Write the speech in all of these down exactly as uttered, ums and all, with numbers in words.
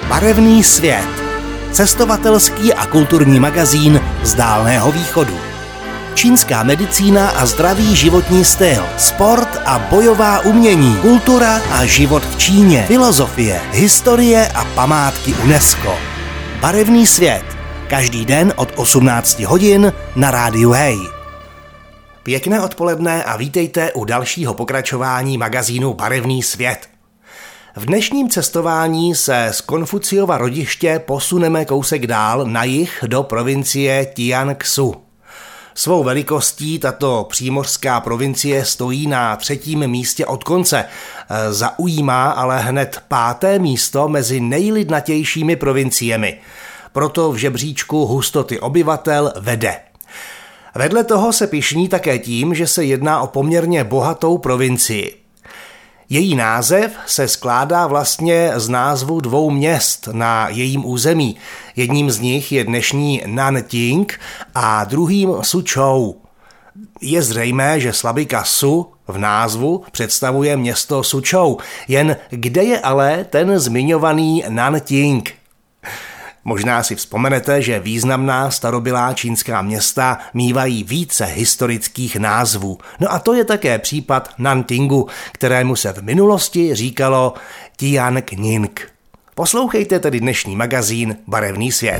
Barevný svět. Cestovatelský a kulturní magazín z Dálného východu. Čínská medicína a zdravý životní styl, sport a bojová umění, kultura a život v Číně, filozofie, historie a památky UNESCO. Barevný svět. Každý den od osmnácti hodin na rádiu Hej. Pěkné odpoledne a vítejte u dalšího pokračování magazínu Barevný svět. V dnešním cestování se z Konfuciova rodiště posuneme kousek dál na jih do provincie Jiangsu. Svou velikostí tato přímořská provincie stojí na třetím místě od konce. Zaujímá ale hned páté místo mezi nejlidnatějšími provinciemi. Proto v žebříčku hustoty obyvatel vede. Vedle toho se pyšní také tím, že se jedná o poměrně bohatou provincii. Její název se skládá vlastně z názvu dvou měst na jejím území. Jedním z nich je dnešní Nanjing a druhým Suzhou. Je zřejmé, že slabika Su v názvu představuje město Suzhou. Jen kde je ale ten zmiňovaný Nanjing? Možná si vzpomenete, že významná starobylá čínská města mívají více historických názvů. No a to je také případ Nanjingu, kterému se v minulosti říkalo Tianjin. Poslouchejte tedy dnešní magazín Barevný svět.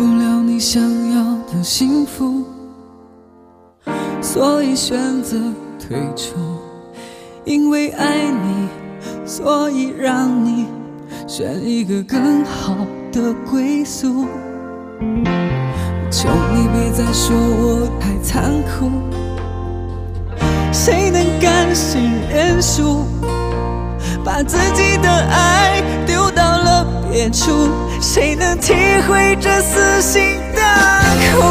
的归宿，求你别再说我太残酷，谁能甘心认输，把自己的爱丢到了别处，谁能体会这撕心的苦？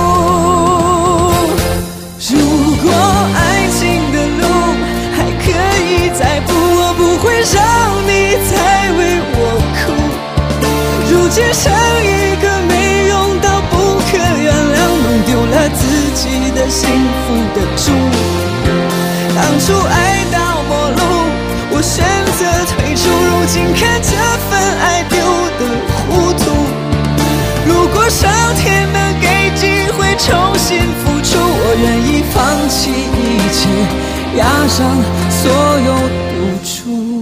如果爱情的路还可以再步，我不会让你再为我哭。如今剩一个没用到不可原谅，弄丢了自己的幸福的主。当初爱到末路，我选择退出，如今看这份爱丢得糊涂。如果上天能给机会重新付出，我愿意放弃一切，押上所有赌注。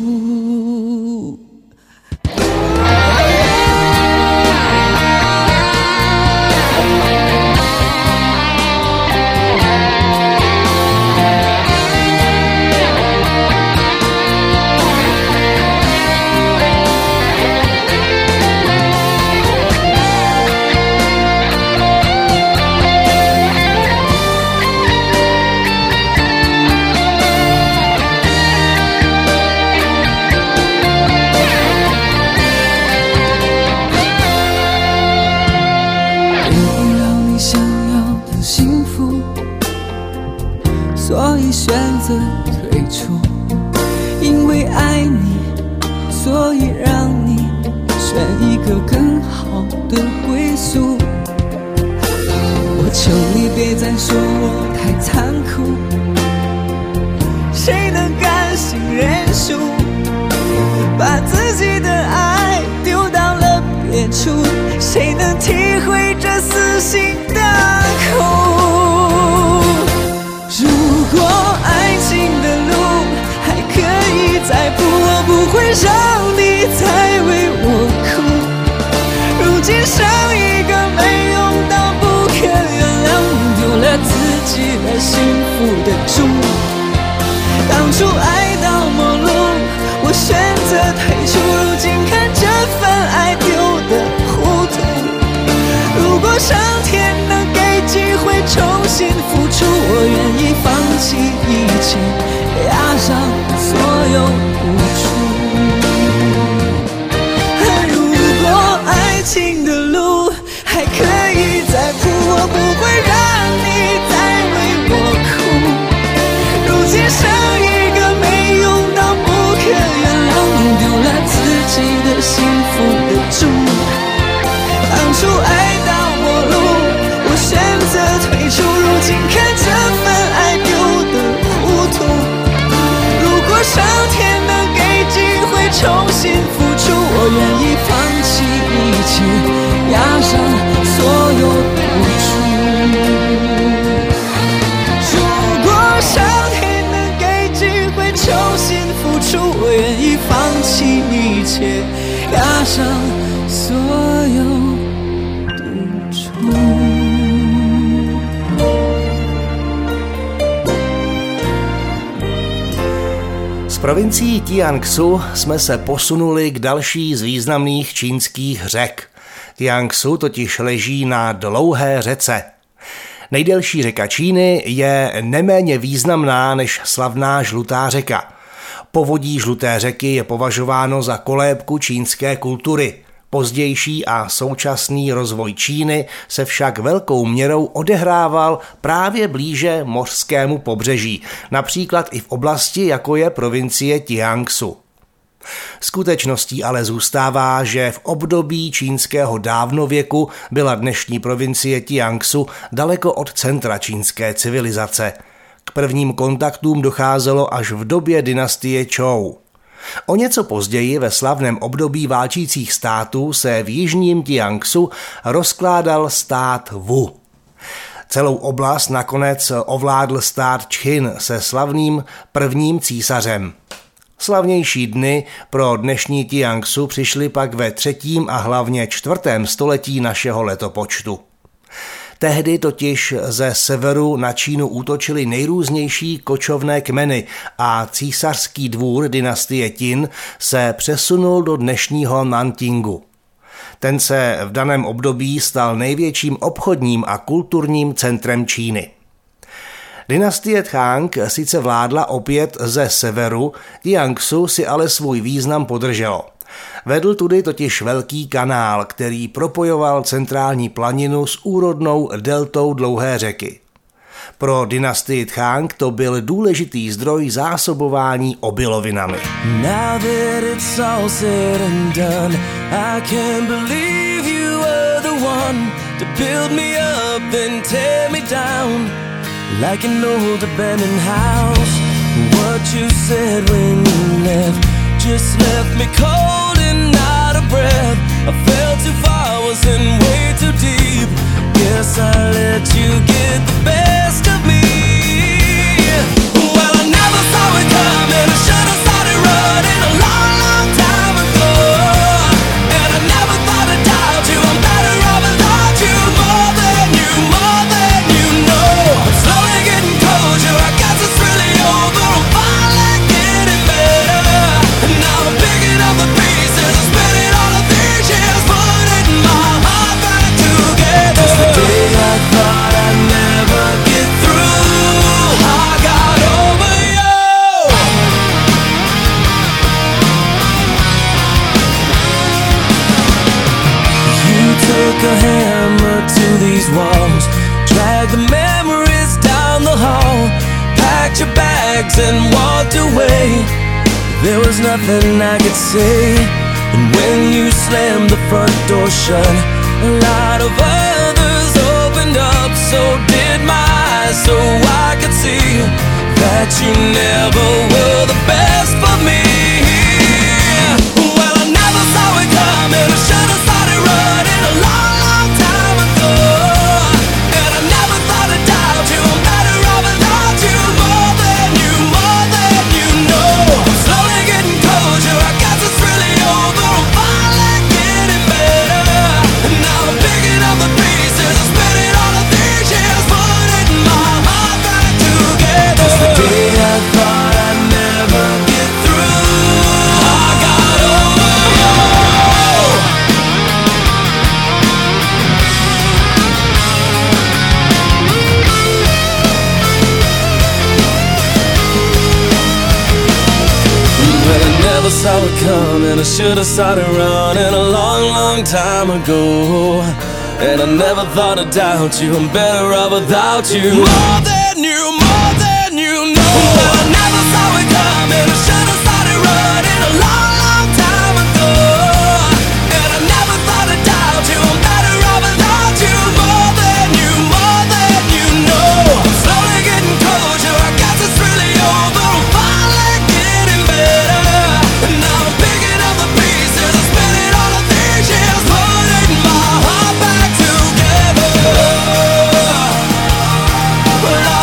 选择退出，因为爱你，所以让你选一个更好的归宿。我求你别再说我太残酷，谁能甘心认输，把自己的爱丢到了别处，谁能体会这撕心的苦？如果爱情的路还可以再步，我不会让你再为我哭。如今剩一个没用到不可原谅，丢了自己的幸福的主。当初爱到末路，我选择退出，如今看这份爱丢得糊涂。如果上天能给机会重新付出，我愿意放弃一切，押上所有付出。如果爱情的路还可以再步，我不会让你再为我哭。如今剩一个没用到不可原谅，弄丢了自己的幸福的主。当初爱到末路，我选择退出，如今看这份爱丢得糊涂。如果上天切，压上所有赌注。 Z provincií Jiangsu jsme se posunuli k další z významných čínských řek. Jiangsu totiž leží na dlouhé řece. Nejdelší řeka Číny je neméně významná než slavná Žlutá řeka. Povodí Žluté řeky je považováno za kolébku čínské kultury. Pozdější a současný rozvoj Číny se však velkou měrou odehrával právě blíže mořskému pobřeží, například i v oblasti, jako je provincie Jiangsu. Skutečností ale zůstává, že v období čínského dávnověku byla dnešní provincie Jiangsu daleko od centra čínské civilizace. K prvním kontaktům docházelo až v době dynastie Čou. O něco později ve slavném období válčících států se v jižním Jiangsu rozkládal stát Wu. Celou oblast nakonec ovládl stát Čchin se slavným prvním císařem. Slavnější dny pro dnešní Jiangsu přišly pak ve třetím a hlavně čtvrtém století našeho letopočtu. Tehdy totiž ze severu na Čínu útočily nejrůznější kočovné kmeny a císařský dvůr dynastie Qin se přesunul do dnešního Nanjingu. Ten se v daném období stal největším obchodním a kulturním centrem Číny. Dynastie Tang sice vládla opět ze severu, Jiangsu si ale svůj význam podrželo. Vedl tudy totiž velký kanál, který propojoval centrální planinu s úrodnou deltou dlouhé řeky. Pro dynastii Tang to byl důležitý zdroj zásobování obilovinami. Now that it's all said and done, I can't believe you were the one to build me up and tear me down like an old abandoned house. What you said when you left just left me cold and out of breath. I fell too far, was in way too deep. Guess I let you get the best of me. Well, I never saw it coming. I should have started running a long, long time ago. And I never thought I'd doubt you. I'm better off without you. More than you, more than you know. I'm slowly getting closure. I guess it's really over. I'm finally getting better. And now I'm picking up the pieces and spinning all of these years, putting my heart back together. Just the day I thought I'd never get through, I got over you. You took a hammer to these walls, dragged the memories down the hall, packed your bags and walked away. There was nothing I could say. And when you slammed the front door shut, a lot of others opened up. So did my eyes, so I could see that you never were the best for me. Well, I never saw it coming. I should have started running a long, long time ago. And I never thought I'd doubt you. I'm better off without you. More than you, more than you know. I'm slowly getting closure. I guess it's really over. I'm finally getting better. And now I'm picking up the pieces and spinning all of these years, putting my heart back together. Just the day I thought I'd never get through, I got over you. But I never saw it coming. I should have started running a long, long time ago. And I never thought I'd doubt you. I'm better off without you. More than you, more than you know. But I never saw it coming. I should have started running a long, long time ago. And I never thought I'd doubt you. I'm better off without you. More than you, more than you know. I'm slowly getting closure. I guess it's really over. I'm finally getting better. And now I'm picking up the pieces and spinning all of these years, putting my heart back together. Well, I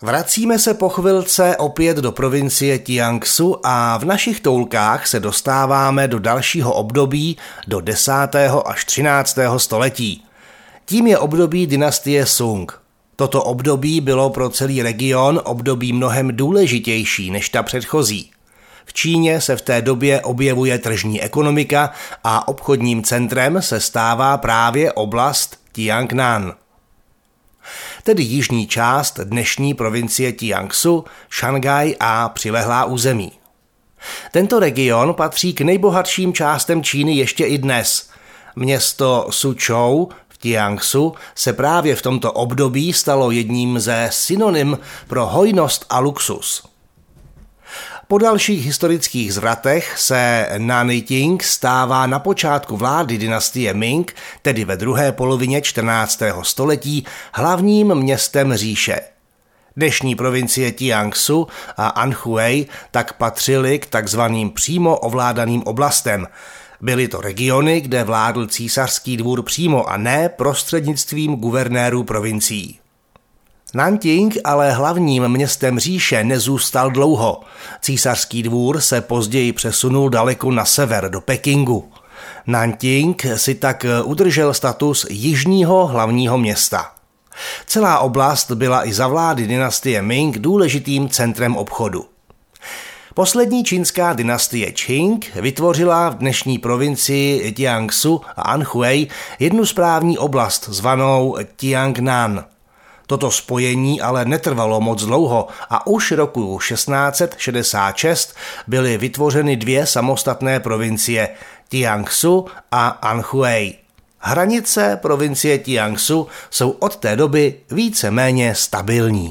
Vracíme se po chvilce opět do provincie Jiangsu a v našich toulkách se dostáváme do dalšího období, do desátého až třináctého století. Tím je období dynastie Sung. Toto období bylo pro celý region období mnohem důležitější než ta předchozí. V Číně se v té době objevuje tržní ekonomika a obchodním centrem se stává právě oblast Jiangnan. Tedy jižní část dnešní provincie Jiangsu, Šanghaj a přilehlá území. Tento region patří k nejbohatším částem Číny ještě i dnes. Město Suzhou v Jiangsu se právě v tomto období stalo jedním ze synonym pro hojnost a luxus. Po dalších historických zvratech se Nanjing stává na počátku vlády dynastie Ming, tedy ve druhé polovině čtrnáctého století, hlavním městem říše. Dnešní provincie Jiangsu a Anhui tak patřily k takzvaným přímo ovládaným oblastem. Byly to regiony, kde vládl císařský dvůr přímo a ne prostřednictvím guvernérů provincií. Nanjing ale hlavním městem říše nezůstal dlouho. Císařský dvůr se později přesunul daleko na sever do Pekingu. Nanjing si tak udržel status jižního hlavního města. Celá oblast byla i za vlády dynastie Ming důležitým centrem obchodu. Poslední čínská dynastie Qing vytvořila v dnešní provincii Jiangsu a Anhui jednu správní oblast zvanou Jiangnan. Toto spojení ale netrvalo moc dlouho a už roku šestnáct set šedesát šest byly vytvořeny dvě samostatné provincie Jiangsu a Anhui. Hranice provincie Jiangsu jsou od té doby víceméně stabilní.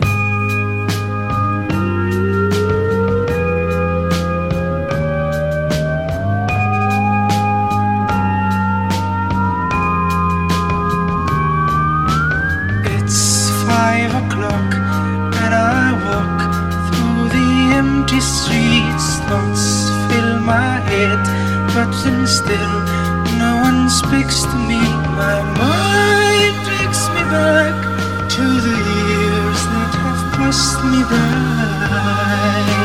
But still, no one speaks to me. My mind takes me back to the years that have passed me by.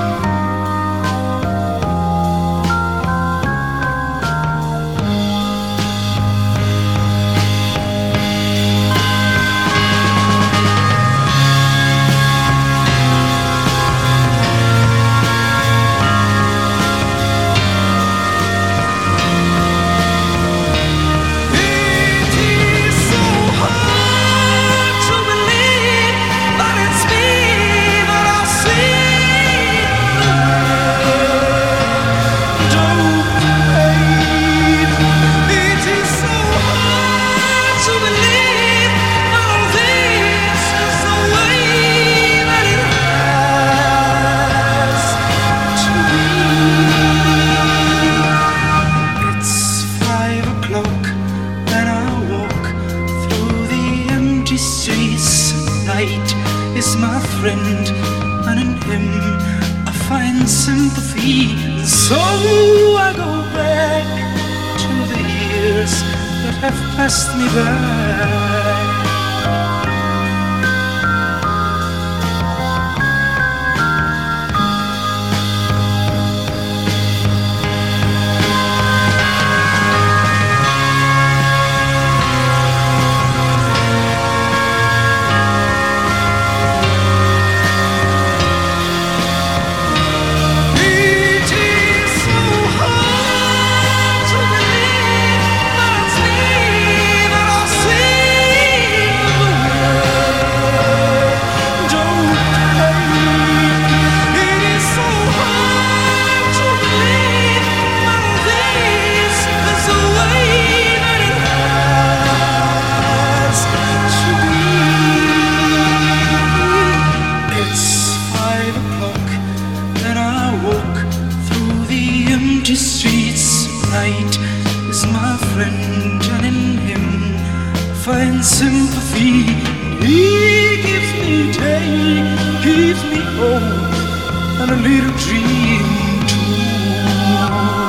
So I go back to the years that have passed me by. Sympathy, he gives me day, gives me hope, and a little dream too.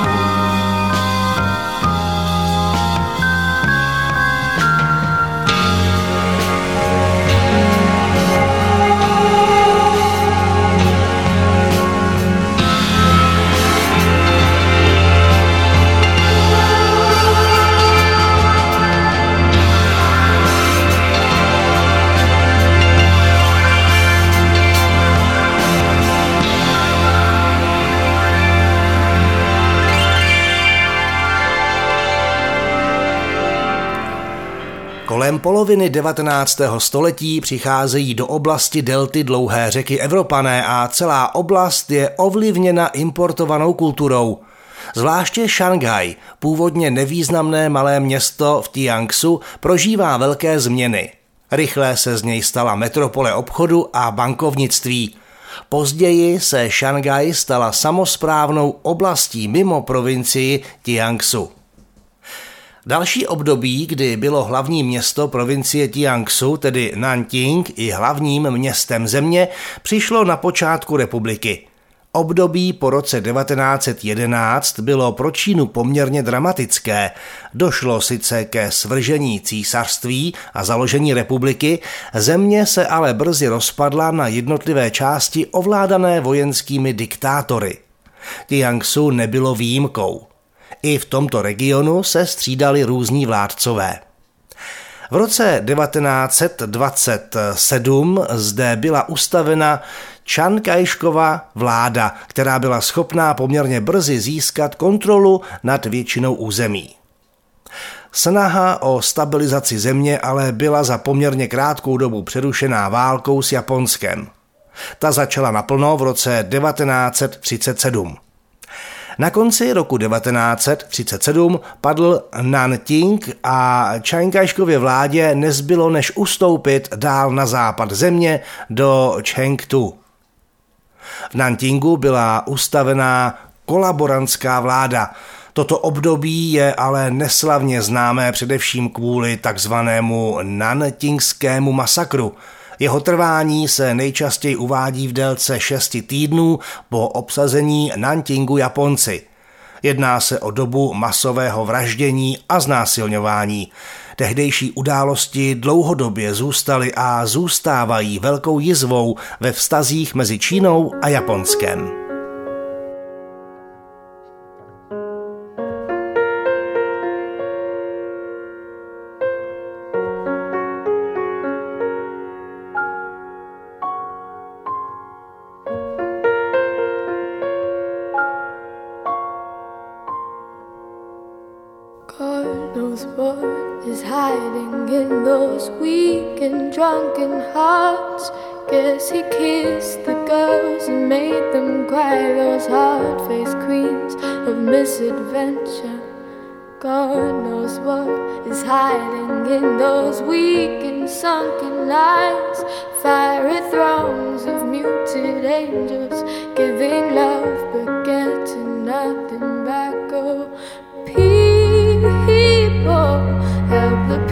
Kolem poloviny devatenáctého století přicházejí do oblasti delty dlouhé řeky Evropané a celá oblast je ovlivněna importovanou kulturou. Zvláště Šanghaj, původně nevýznamné malé město v Tiangsu, prožívá velké změny. Rychle se z něj stala metropole obchodu a bankovnictví. Později se Šanghaj stala samosprávnou oblastí mimo provincii Tiangsu. Další období, kdy bylo hlavní město provincie Tiangsu, tedy Nanjing, i hlavním městem země, přišlo na počátku republiky. Období po roce devatenáct set jedenáct bylo pro Čínu poměrně dramatické. Došlo sice ke svržení císařství a založení republiky, země se ale brzy rozpadla na jednotlivé části ovládané vojenskými diktátory. Tiangsu nebylo výjimkou. I v tomto regionu se střídali různí vládcové. V roce devatenáct set dvacet sedm zde byla ustavena Čan Kajškova vláda, která byla schopná poměrně brzy získat kontrolu nad většinou území. Snaha o stabilizaci země ale byla za poměrně krátkou dobu přerušená válkou s Japonskem. Ta začala naplno v roce devatenáct set třicet sedm. Na konci roku devatenáct set třicet sedm padl Nanjing a Čan Kajškově vládě nezbylo než ustoupit dál na západ země do Chengtu. V Nanjingu byla ustavená kolaborantská vláda. Toto období je ale neslavně známé především kvůli takzvanému nanjingskému masakru. Jeho trvání se nejčastěji uvádí v délce šesti týdnů po obsazení Nanjingu Japonci. Jedná se o dobu masového vraždění a znásilňování. Tehdejší události dlouhodobě zůstaly a zůstávají velkou jizvou ve vztazích mezi Čínou a Japonskem. God knows what is hiding in those weak and drunken hearts. Guess he kissed the girls and made them cry, those hard-faced queens of misadventure. God knows what is hiding in those weak and sunken lines, fiery throngs of muted angels giving love but getting nothing back. Oh, people, help the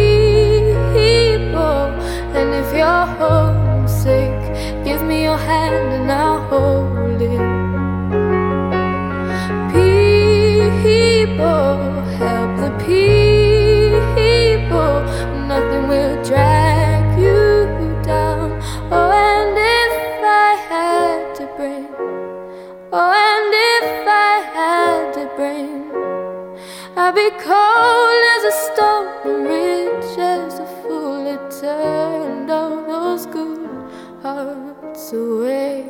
people, and if you're homesick, give me your hand and I'll hold it. People, help the people, nothing will drag you down. Oh, and if I had to bring, oh, and if I had to bring, I'd be cold as a stone and rich as a fool. It turned all those good hearts away.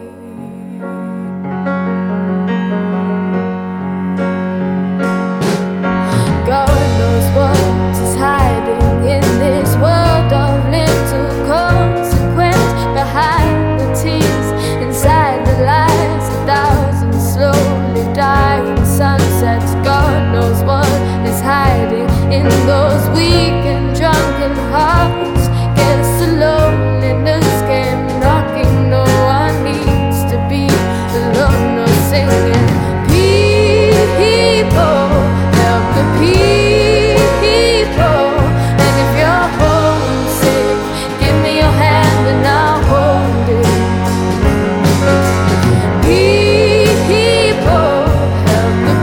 God knows what is hiding in this world of little consequence, behind the tears, inside the lies, a thousand slowly dying sunsets. God knows what is hiding in those weak and drunken hearts. Guess the loneliness came knocking. No one needs to be alone or singing. People, help the people, and if you're homesick, give me your hand and I'll hold it. People, help the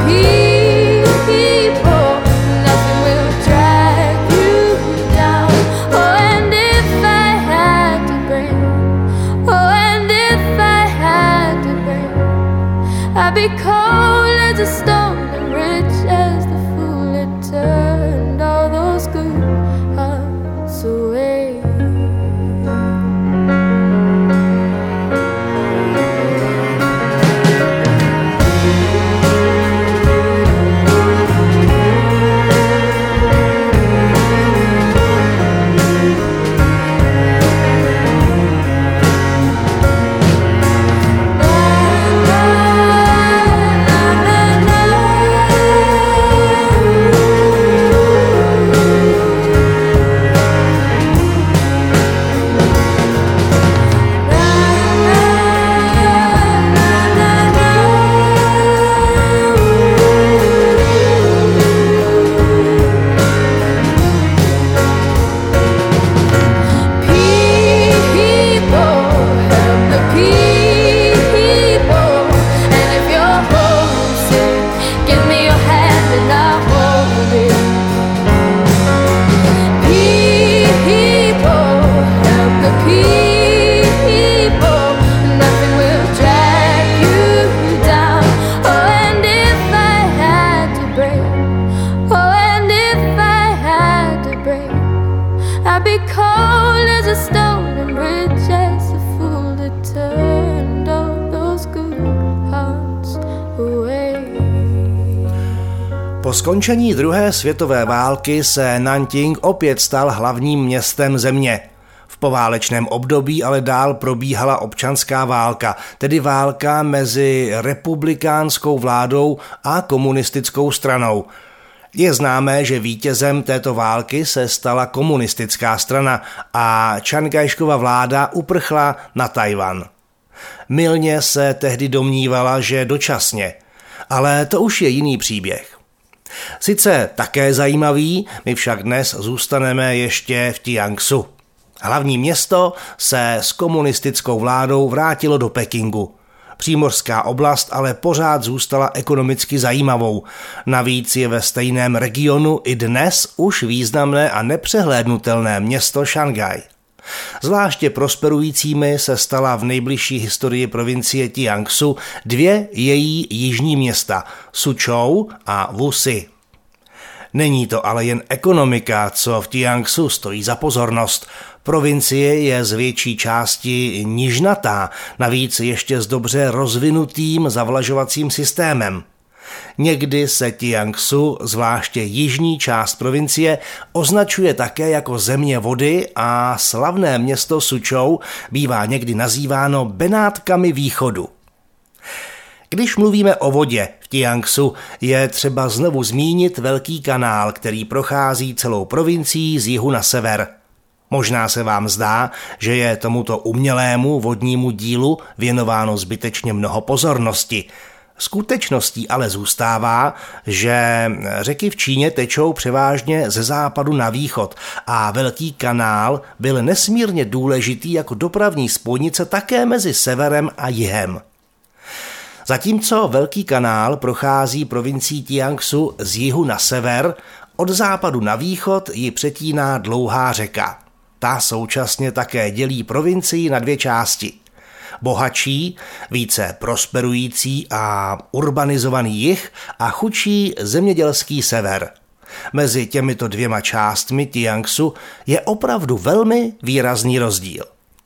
people, nothing will drag you down. Oh, I'd be cold as a stone and rich as a fool that turned all those good hearts away. Po skončení druhé světové války se Nanjing opět stal hlavním městem země. V poválečném období ale dál probíhala občanská válka, tedy válka mezi republikánskou vládou a komunistickou stranou. Je známé, že vítězem této války se stala komunistická strana a Chiang Kai-škova vláda uprchla na Tchaj-wan. Mylně se tehdy domnívala, že dočasně, ale to už je jiný příběh. Sice také zajímavý, my však dnes zůstaneme ještě v Jiangsu. Hlavní město se s komunistickou vládou vrátilo do Pekingu. Přímořská oblast ale pořád zůstala ekonomicky zajímavou. Navíc je ve stejném regionu i dnes už významné a nepřehlédnutelné město Šanghaj. Zvláště prosperujícími se stala v nejbližší historii provincie Jiangsu dvě její jižní města, Suzhou a Wuxi. Není to ale jen ekonomika, co v Jiangsu stojí za pozornost. Provincie je z větší části nížnatá, navíc ještě s dobře rozvinutým zavlažovacím systémem. Někdy se Jiangsu, zvláště jižní část provincie, označuje také jako země vody a slavné město Suzhou bývá někdy nazýváno Benátkami východu. Když mluvíme o vodě v Jiangsu, je třeba znovu zmínit velký kanál, který prochází celou provincií z jihu na sever. Možná se vám zdá, že je tomuto umělému vodnímu dílu věnováno zbytečně mnoho pozornosti. Skutečností ale zůstává, že řeky v Číně tečou převážně ze západu na východ a velký kanál byl nesmírně důležitý jako dopravní spojnice také mezi severem a jihem. Zatímco velký kanál prochází provincií Jiangsu z jihu na sever, od západu na východ ji přetíná dlouhá řeka. Ta současně také dělí provincii na dvě části. Bohatší, více prosperující a urbanizovaný jih a chudší zemědělský sever. Mezi těmito dvěma částmi Jiangsu je opravdu velmi výrazný rozdíl.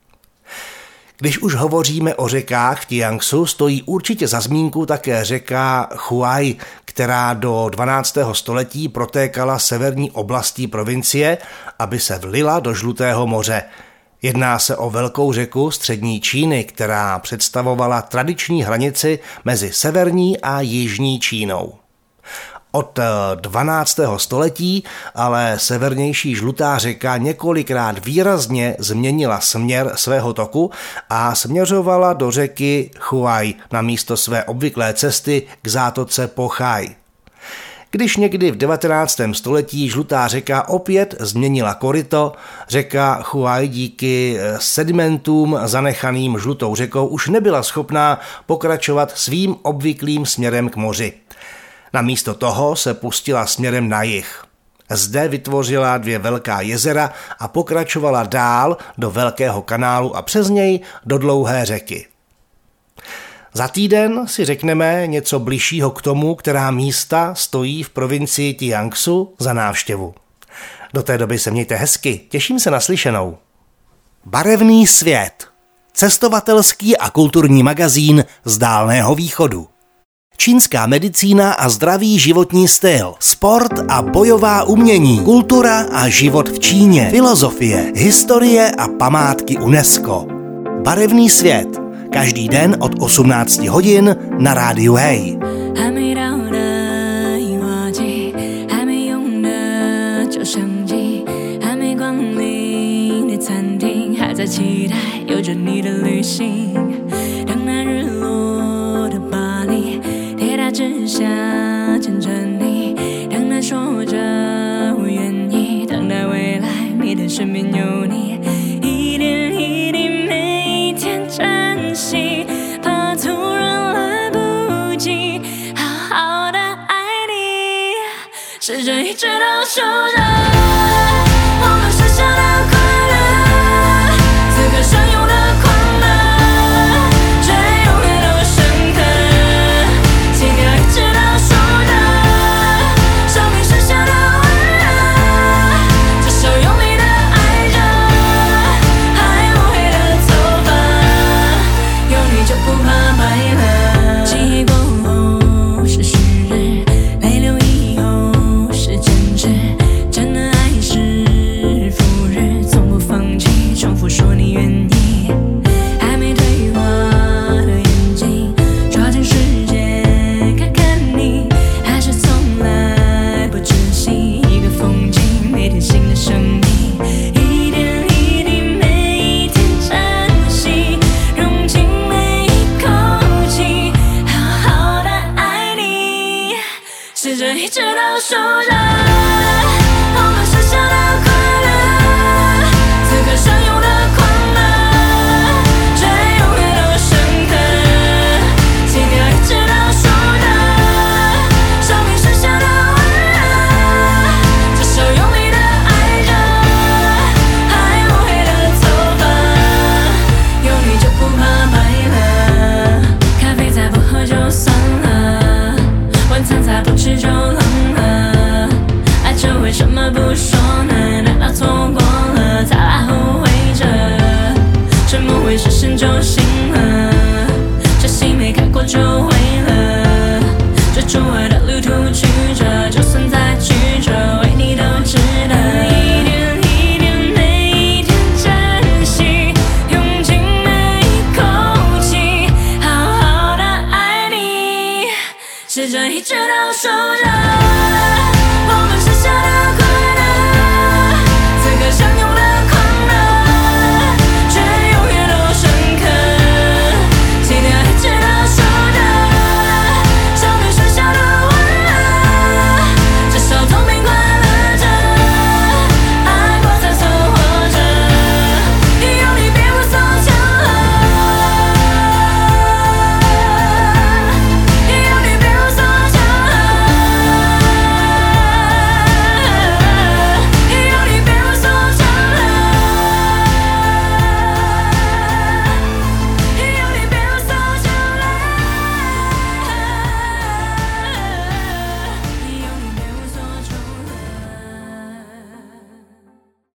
Když už hovoříme o řekách v Jiangsu, stojí určitě za zmínku také řeka Huai, která do dvanáctého století protékala severní oblastí provincie, aby se vlila do Žlutého moře. Jedná se o velkou řeku střední Číny, která představovala tradiční hranici mezi severní a jižní Čínou. Od dvanáctého století ale severnější Žlutá řeka několikrát výrazně změnila směr svého toku a směřovala do řeky Huai namísto své obvyklé cesty k zátoce Pochaj. Když někdy v devatenáctém století Žlutá řeka opět změnila koryto, řeka Huai díky sedimentům zanechaným Žlutou řekou už nebyla schopná pokračovat svým obvyklým směrem k moři. Namísto toho se pustila směrem na jih. Zde vytvořila dvě velká jezera a pokračovala dál do Velkého kanálu a přes něj do Dlouhé řeky. Za týden si řekneme něco bližšího k tomu, která místa stojí v provincii Jiangsu za návštěvu. Do té doby se mějte hezky, těším se na slyšenou. Barevný svět. Cestovatelský a kulturní magazín z Dálného východu. Čínská medicína a zdravý životní styl, sport a bojová umění, kultura a život v Číně, filozofie, historie a památky UNESCO. Barevný svět. Každý den od osmnácti hodin na rádiu Hej. 试着一直都守着。